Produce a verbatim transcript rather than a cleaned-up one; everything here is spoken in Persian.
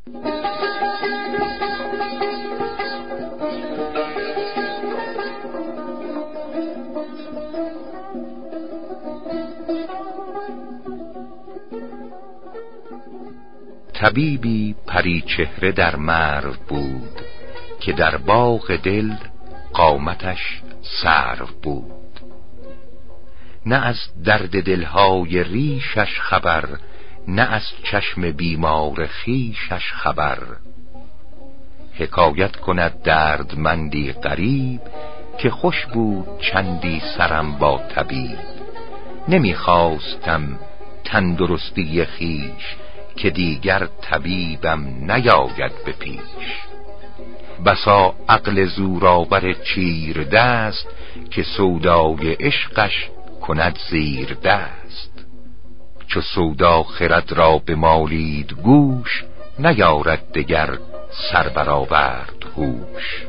طبیبی پری چهره در مرو بود، که در باغ دل قامتش سرو بود. نه از درد دلهای ریشش خبر، نه از چشم بیمار خیشش خبر. حکایت کند دردمندی غریب، که خوش بود چندی سرم با طبیب. نمیخواستم تندرستی خیش، که دیگر طبیبم نیاید به پیش. بسا عقل زورآور چیر دست، که سودای عشقش کند زیر دست. چو سودا خرد را بمالید گوش، نیارد دگر سر برآورد هوش.